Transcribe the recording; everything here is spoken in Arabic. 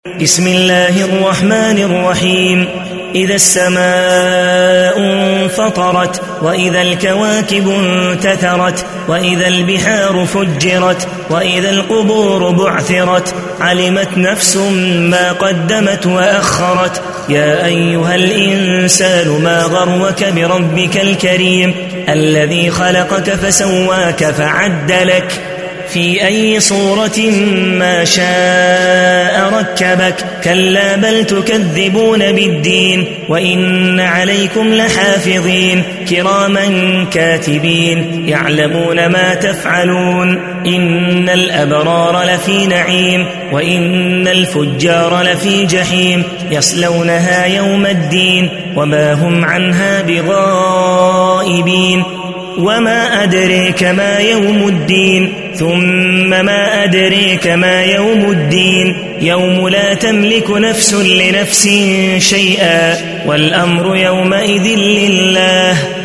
بسم الله الرحمن الرحيم. إذا السماء انفطرت وإذا الكواكب انتثرت وإذا البحار فجرت وإذا القبور بعثرت علمت نفس ما قدمت وأخرت. يا أيها الإنسان ما غرك بربك الكريم الذي خلقك فسواك فعدلك في أي صورة ما شاء ركبك. كلا بل تكذبون بالدين وإن عليكم لحافظين كراما كاتبين يعلمون ما تفعلون. إن الأبرار لفي نعيم وإن الفجار لفي جحيم يصلونها يوم الدين وما هم عنها بغائبين. وما أدريك ما يوم الدين ثم ما أدريك ما يوم الدين يوم لا تملك نفس لنفس شيئا والأمر يومئذ لله.